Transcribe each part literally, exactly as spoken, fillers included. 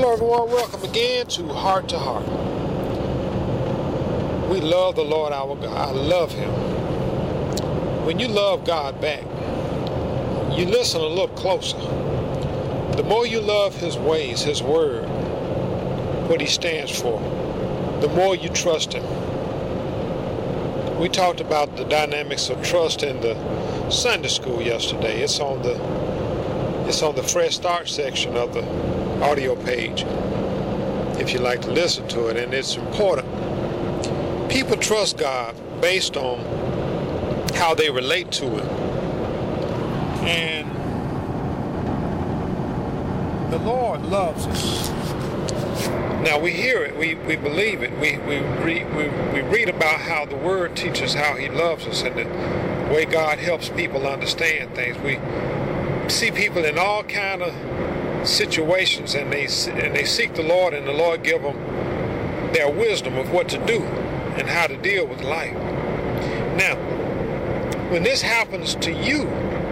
Hello everyone, welcome again to Heart to Heart. We love the Lord our God. I love Him. When you love God back, you listen a little closer. The more you love His ways, His word, what He stands for, the more you trust Him. We talked about the dynamics of trust in the Sunday school yesterday. It's on the it's on the Fresh Start section of the audio page, if you'd like to listen to it, and it's important. People trust God based on how they relate to Him. And the Lord loves us. Now we hear it, we, we believe it, we, we, read, we, we read about how the Word teaches how He loves us and the way God helps people understand things. We see people in all kind of situations, and they and they seek the Lord, and the Lord give them their wisdom of what to do and how to deal with life. Now, when this happens to you,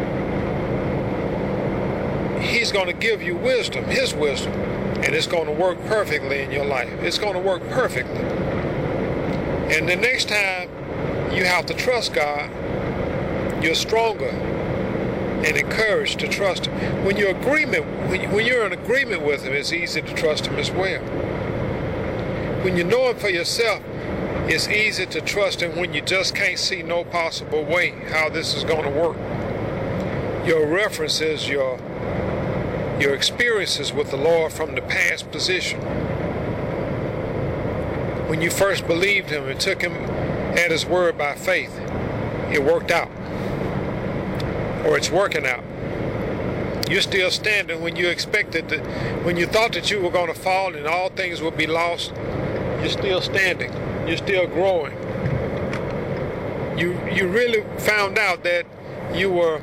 He's going to give you wisdom, His wisdom, and it's going to work perfectly in your life. It's going to work perfectly. And the next time you have to trust God, you're stronger and encouraged to trust Him. When you're agreement, when you're in agreement with Him, it's easy to trust Him as well. When you know Him for yourself, it's easy to trust Him when you just can't see no possible way how this is going to work. Your references, your your experiences with the Lord from the past position. When you first believed Him and took Him at His word by faith, it worked out. Or it's working out. You're still standing when you expected to, when you thought that you were going to fall and all things would be lost. You're still standing. You're still growing. You you really found out that you were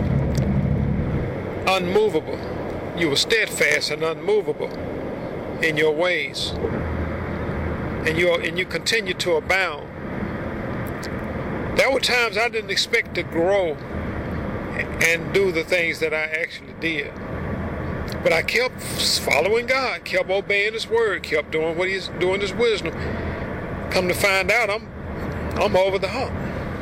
unmovable. You were steadfast and unmovable in your ways, and you and you continue to abound. There were times I didn't expect to grow and do the things that I actually did. But I kept following God, kept obeying His word, kept doing what He's doing, His wisdom. Come to find out, I'm I'm over the hump.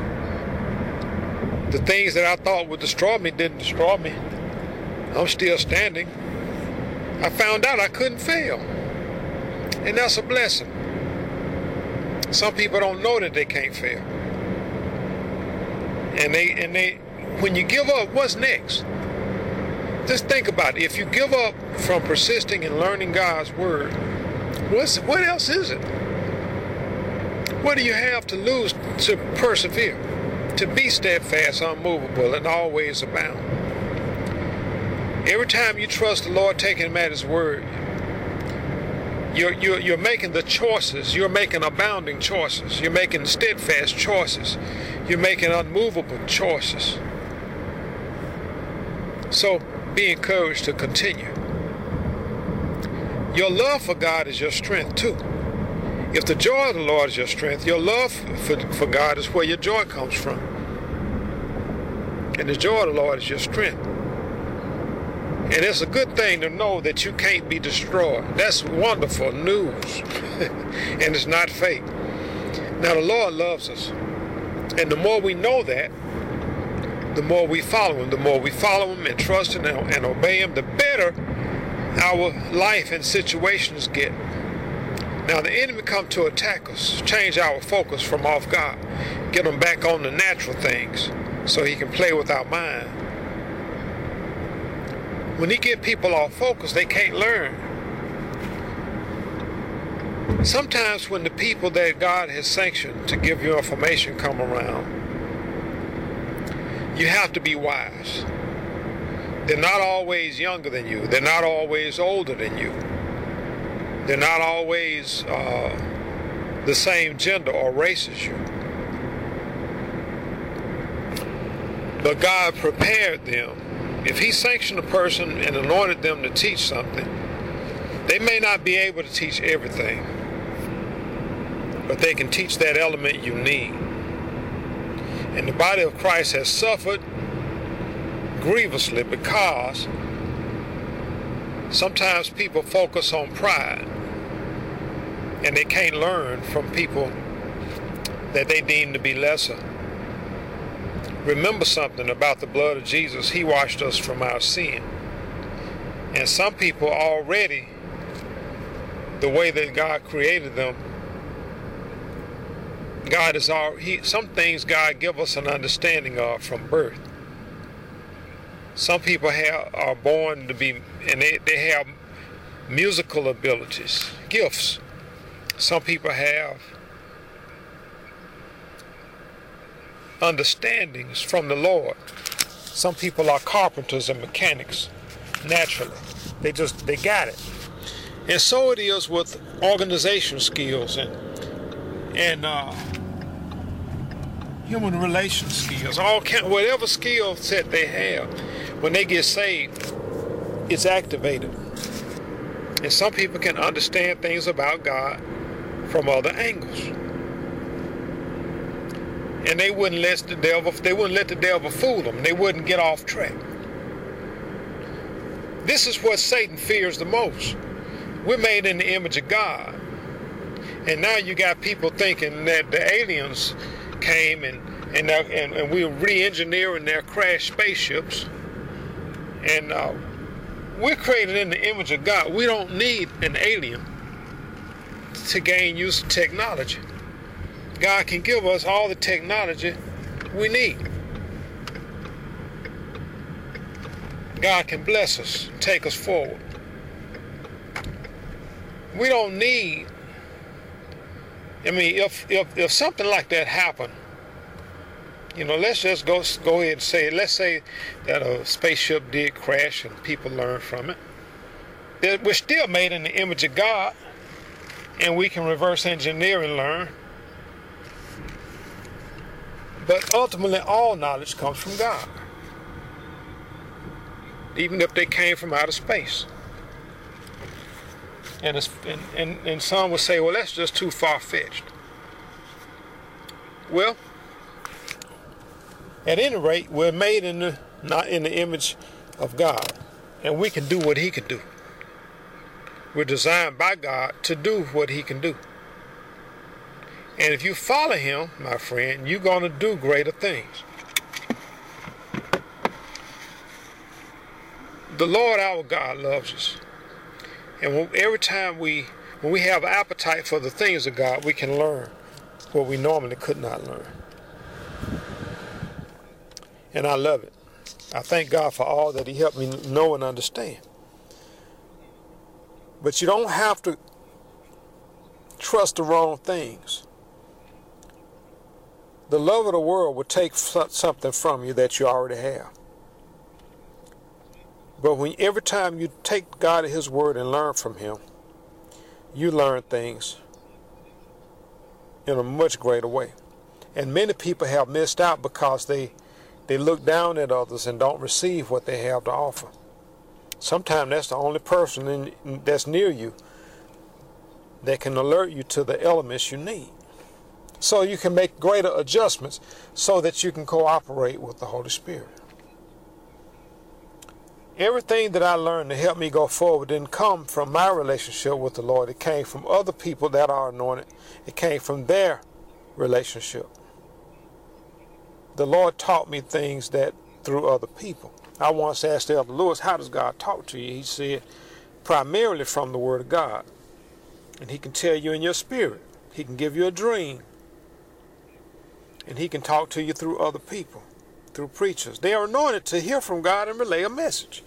The things that I thought would destroy me didn't destroy me. I'm still standing. I found out I couldn't fail. And that's a blessing. Some people don't know that they can't fail. And they and they when you give up, what's next? Just think about it. If you give up from persisting and learning God's word, what's, what else is it? What do you have to lose to persevere, to be steadfast, unmovable, and always abound? Every time you trust the Lord, taking Him at His word, you're, you're, you're making the choices. You're making abounding choices. You're making steadfast choices. You're making unmovable choices. So be encouraged to continue. Your love for God is your strength too. If the joy of the Lord is your strength, your love for, for God is where your joy comes from. And the joy of the Lord is your strength. And it's a good thing to know that you can't be destroyed. That's wonderful news. And it's not fake. Now the Lord loves us. And the more we know that, the more we follow Him. The more we follow Him and trust Him and, and obey Him, the better our life and situations get. Now the enemy come to attack us, change our focus from off God, get them back on the natural things so he can play with our mind. When he get people off focus, they can't learn. Sometimes when the people that God has sanctioned to give you information come around, you have to be wise. They're not always younger than you. They're not always older than you. They're not always uh, the same gender or race as you. But God prepared them. If He sanctioned a person and anointed them to teach something, they may not be able to teach everything, but they can teach that element you need. And the body of Christ has suffered grievously because Sometimes people focus on pride, and they can't learn from people that they deem to be lesser. Remember something about the blood of Jesus. He washed us from our sin. And some people already, the way that God created them, God is all, he, some things God give us an understanding of from birth. Some people have, are born to be, and they, they have musical abilities, gifts. Some people have understandings from the Lord. Some people are carpenters and mechanics naturally. They just, they got it. And so it is with organization skills and, and uh, human relation skills. All kind, whatever skill set they have, when they get saved, it's activated. And some people can understand things about God from other angles. And they wouldn't let the devil, they wouldn't let the devil fool them. They wouldn't get off track. This is what Satan fears the most. We're made in the image of God. And now you got people thinking that the aliens came and and, uh, and, and we're re-engineering their crashed spaceships. And uh, we're created in the image of God. We don't need an alien to gain use of technology. God can give us all the technology we need. God can bless us, take us forward. We don't need, I mean, if, if, if something like that happened, you know, let's just go, go ahead and say, let's say that a spaceship did crash and people learned from it. We're still made in the image of God, and we can reverse engineer and learn. But ultimately, all knowledge comes from God, even if they came from outer space. And, it's, and, and, and some would say, well, that's just too far-fetched. Well, at any rate, we're made in the, not in the image of God, and we can do what He can do. We're designed by God to do what He can do. And if you follow Him, my friend, you're going to do greater things. The Lord our God loves us. And when, every time we, when we have appetite for the things of God, we can learn what we normally could not learn. And I love it. I thank God for all that He helped me know and understand. But you don't have to trust the wrong things. The love of the world will take something from you that you already have. But when every time you take God at His word and learn from Him, you learn things in a much greater way. And many people have missed out because they they look down at others and don't receive what they have to offer. Sometimes that's the only person in, that's near you that can alert you to the elements you need. So you can make greater adjustments so that you can cooperate with the Holy Spirit. Everything that I learned to help me go forward didn't come from my relationship with the Lord. It came from other people that are anointed. It came from their relationship. The Lord taught me things that through other people. I once asked Elder Lewis, how does God talk to you? He said, primarily from the Word of God. And He can tell you in your spirit. He can give you a dream. And He can talk to you through other people, through preachers. They are anointed to hear from God and relay a message.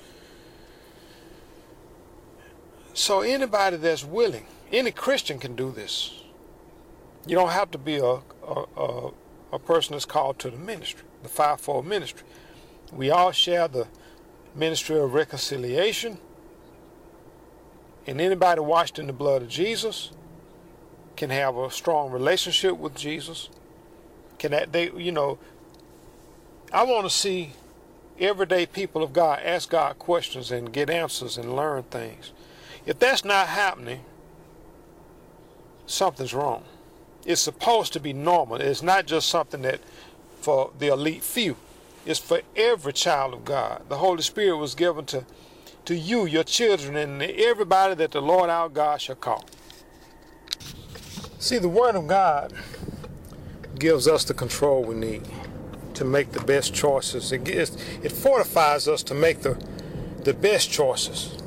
So anybody that's willing, any Christian can do this. You don't have to be a, a, a, a person that's called to the ministry, the fivefold ministry. We all share the ministry of reconciliation. And anybody washed in the blood of Jesus can have a strong relationship with Jesus. Can that they, you know, I want to see everyday people of God ask God questions and get answers and learn things. If that's not happening, something's wrong. It's supposed to be normal. It's not just something that for the elite few. It's for every child of God. The Holy Spirit was given to to you, your children, and everybody that the Lord our God shall call. See, the Word of God gives us the control we need to make the best choices. It, gives, it fortifies us to make the, the best choices.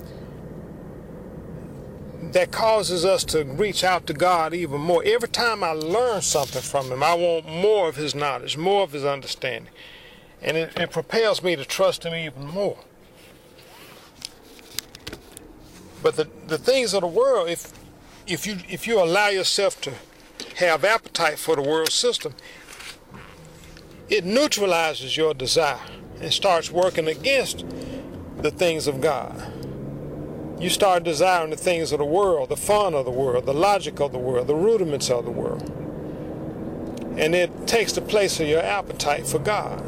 That causes us to reach out to God even more. Every time I learn something from Him, I want more of His knowledge, more of His understanding. And it, it propels me to trust Him even more. But the, the things of the world, if if you if you allow yourself to have appetite for the world system, it neutralizes your desire and starts working against the things of God. You start desiring the things of the world, the fun of the world, the logic of the world, the rudiments of the world. And it takes the place of your appetite for God.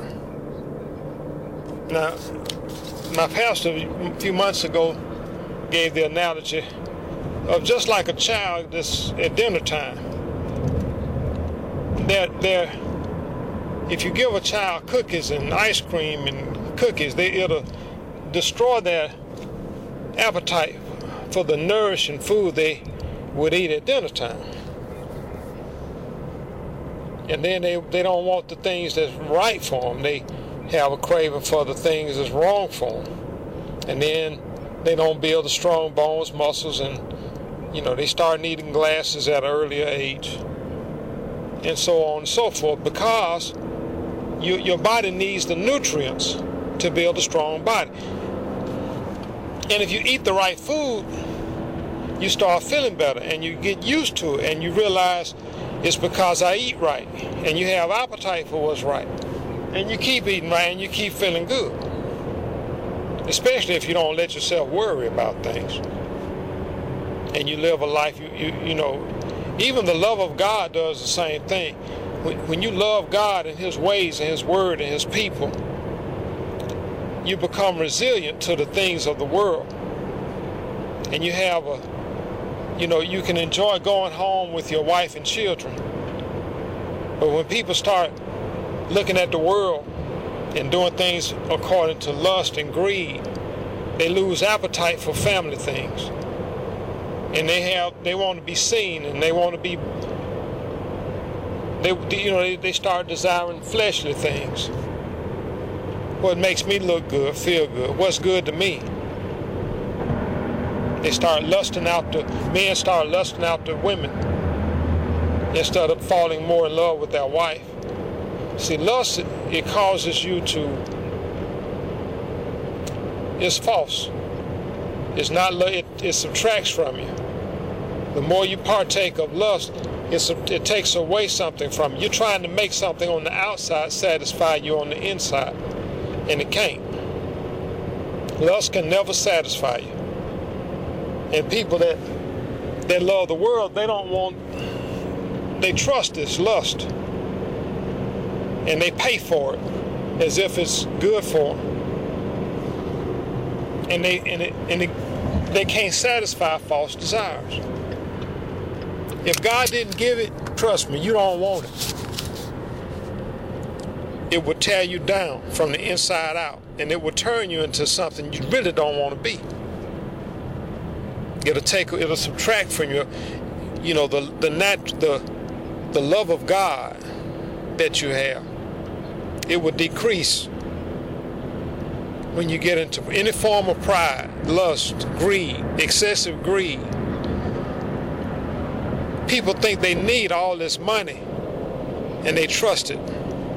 Now, my pastor a few months ago gave the analogy of just like a child that's at dinner time. They're, they're, if you give a child cookies and ice cream and cookies, they, it'll destroy their appetite for the nourishing food they would eat at dinner time. And then they, they don't want the things that's right for them. They have a craving for the things that's wrong for them. And then they don't build the strong bones, muscles, and you know, they start needing glasses at an earlier age, and so on and so forth, because you, your body needs the nutrients to build a strong body. And if you eat the right food, you start feeling better, and you get used to it, and you realize it's because I eat right, and you have appetite for what's right, and you keep eating right, and you keep feeling good, especially if you don't let yourself worry about things. And you live a life, you, you you know, even the love of God does the same thing. When, when you love God and His ways and His word and His people, you become resilient to the things of the world. And you have a, you know, you can enjoy going home with your wife and children. But when people start looking at the world and doing things according to lust and greed, they lose appetite for family things. And they have, they want to be seen, and they want to be, they, you know, they, they start desiring fleshly things. What makes me look good, feel good, what's good to me. They start lusting out the, men start lusting out the women instead of falling more in love with their wife. See, lust, it causes you to, it's false. It's not, it, it subtracts from you. The more you partake of lust, it's, it takes away something from you. You're trying to make something on the outside satisfy you on the inside, and it can't. Lust can never satisfy you. And people that, that love the world, they don't want, they trust this lust. And they pay for it as if it's good for them. And they, and it, and it, they can't satisfy false desires. If God didn't give it, trust me, you don't want it. It would tear you down from the inside out, and it would turn you into something you really don't want to be. It'll take, it'll subtract from you, you know, the the nat, the the love of God that you have. It would decrease when you get into any form of pride, lust, greed, excessive greed. People think they need all this money, and they trust it.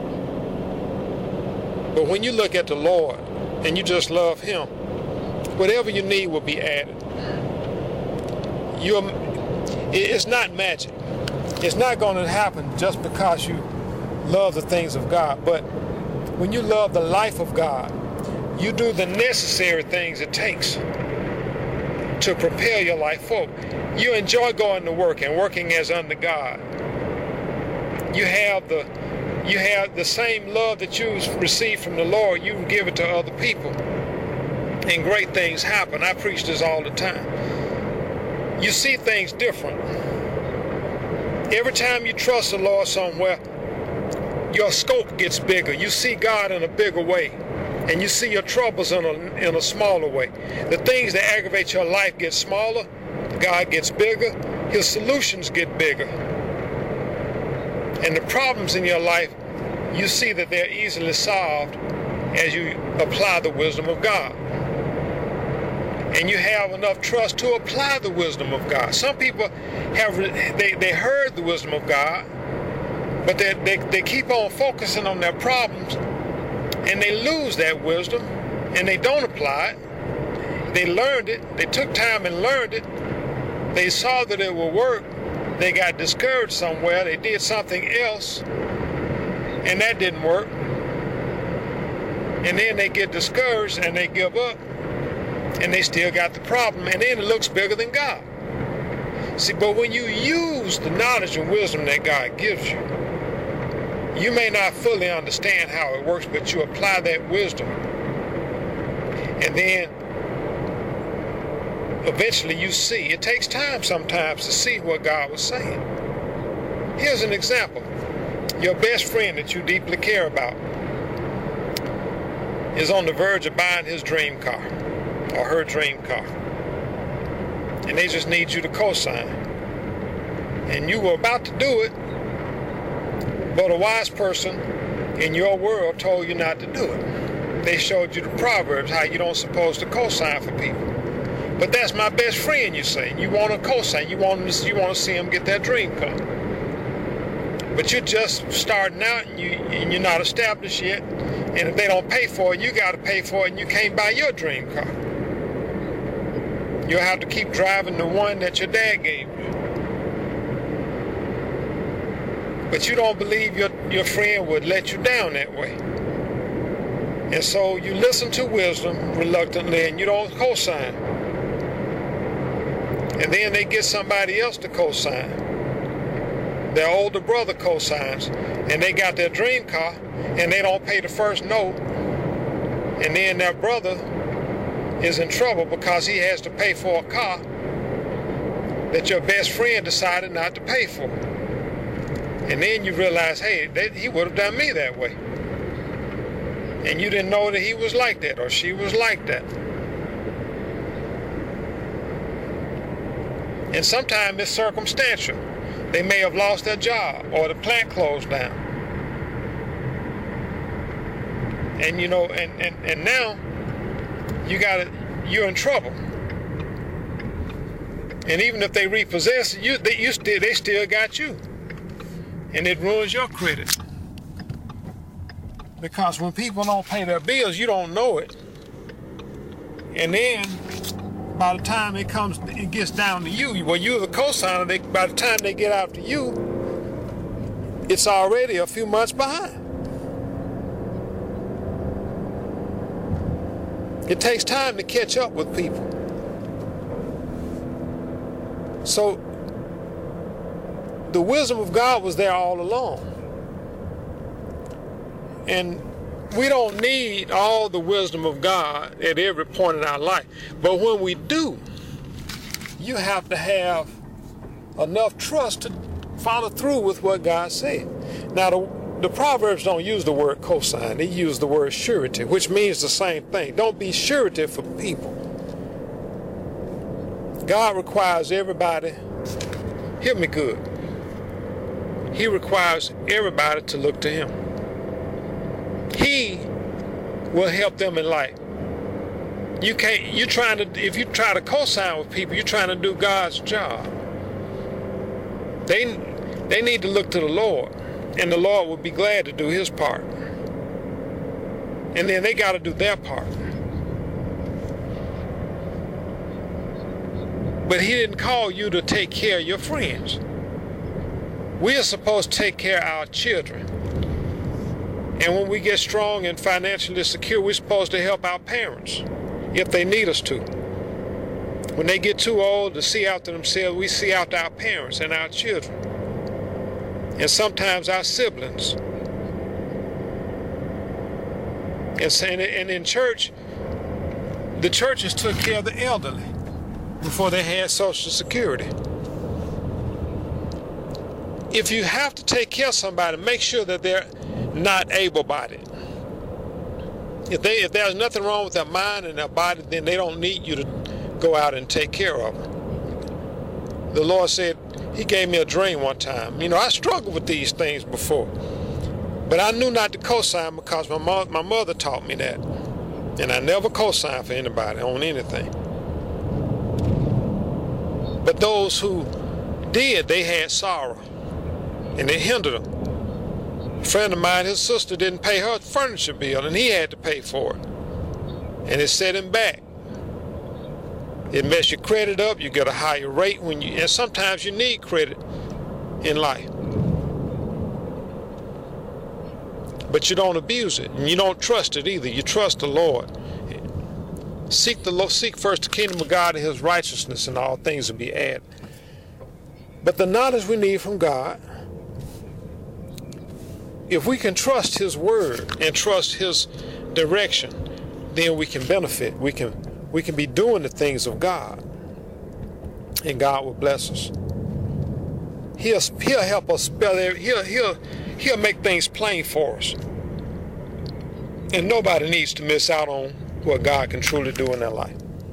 But when you look at the Lord and you just love Him, whatever you need will be added. You're, it's not magic. It's not going to happen just because you love the things of God. But when you love the life of God, you do the necessary things it takes to prepare your life forward. You enjoy going to work and working as under God. You have the you have the same love that you receive from the Lord, you can give it to other people. And great things happen. I preach this all the time. You see things different. Every time you trust the Lord somewhere, your scope gets bigger. You see God in a bigger way. and you see your troubles in a, in a smaller way. The things that aggravate your life get smaller, God gets bigger, his solutions get bigger. And the problems in your life, you see that they're easily solved as you apply the wisdom of God. And you have enough trust to apply the wisdom of God. Some people have, they, they heard the wisdom of God, but they, they, they keep on focusing on their problems, and they lose that wisdom, and they don't apply it. They learned it. They took time and learned it. They saw that it would work. They got discouraged somewhere. They did something else, and that didn't work. And then they get discouraged, and they give up, and they still got the problem, and then it looks bigger than God. See, but when you use the knowledge and wisdom that God gives you, you may not fully understand how it works, but you apply that wisdom. And then eventually you see. It takes time sometimes to see what God was saying. Here's an example. Your best friend that you deeply care about is on the verge of buying his dream car or her dream car. And they just need you to co-sign. And you were about to do it, but a wise person in your world told you not to do it. They showed you the Proverbs, how you don't supposed to co-sign for people. But that's my best friend, you say. You want to co-sign. You want to, you want to see him get that dream car. But you're just starting out, and, you, and you're not established yet. And if they don't pay for it, you got to pay for it, and you can't buy your dream car. You'll have to keep driving the one that your dad gave you. But you don't believe your, your friend would let you down that way. And so you listen to wisdom reluctantly, and you don't co-sign. And then they get somebody else to co-sign. Their older brother co-signs, and they got their dream car, and they don't pay the first note. And then their brother is in trouble because he has to pay for a car that your best friend decided not to pay for. And then you realize, hey, they, he would have done me that way. And you didn't know that he was like that or she was like that. And sometimes it's circumstantial. They may have lost their job or the plant closed down. And you know, and, and, and now you got it, you're in trouble. And even if they repossess you, they, you still, they still got you. And it ruins your credit. Because when people don't pay their bills, you don't know it. And then by the time it comes, it gets down to you. Well, you're the co-signer. They, by the time they get out to you, it's already a few months behind. It takes time to catch up with people. So the wisdom of God was there all along. And we don't need all the wisdom of God at every point in our life. But when we do, you have to have enough trust to follow through with what God said. Now, the, the Proverbs don't use the word cosign. They use the word surety, which means the same thing. Don't be surety for people. God requires everybody, hear me good, He requires everybody to look to Him. He will help them in life. You can't, you're trying to, if you try to co-sign with people, you're trying to do God's job. They, they need to look to the Lord, and the Lord will be glad to do His part. And then they got to do their part. But He didn't call you to take care of your friends. We are supposed to take care of our children. And when we get strong and financially secure, we're supposed to help our parents if they need us to. When they get too old to see after themselves, we see after our parents and our children. And sometimes our siblings. And, and in church, the churches took care of the elderly before they had Social Security. If you have to take care of somebody, make sure that they're not able-bodied. If they if there's nothing wrong with their mind and their body, then they don't need you to go out and take care of them. The Lord said, he gave me a dream one time. You know, I struggled with these things before, but I knew not to co-sign because my, mo my mother taught me that. And I never co-sign for anybody on anything. But those who did, they had sorrow, and it hindered them. A friend of mine, his sister didn't pay her furniture bill, and he had to pay for it. And it set him back. It messed your credit up. You get a higher rate when you, and sometimes you need credit in life. But you don't abuse it, and you don't trust it either. You trust the Lord. Seek the Lord, seek first the kingdom of God and his righteousness, and all things will be added. But the knowledge we need from God, if we can trust his word and trust his direction, then we can benefit. We can we can be doing the things of God, and God will bless us. He'll he'll help us spell it. He'll he'll he'll make things plain for us. And nobody needs to miss out on what God can truly do in their life.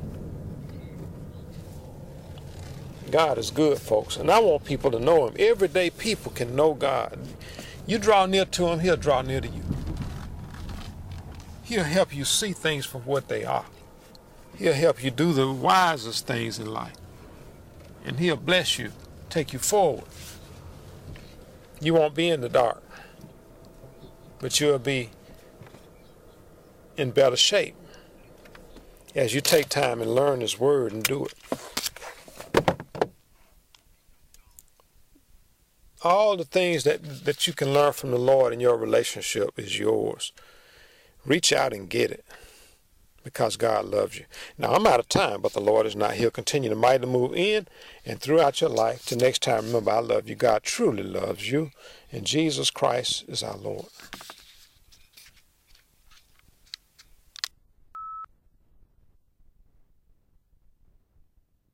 God is good, folks, and I want people to know him. Everyday people can know God. You draw near to him, he'll draw near to you. He'll help you see things for what they are. He'll help you do the wisest things in life. And he'll bless you, take you forward. You won't be in the dark, but you'll be in better shape as you take time and learn his word and do it. All the things that, that you can learn from the Lord in your relationship is yours. Reach out and get it, because God loves you. Now, I'm out of time, but the Lord is not. He'll continue to mightily move in and throughout your life. Till next time, remember, I love you. God truly loves you, and Jesus Christ is our Lord.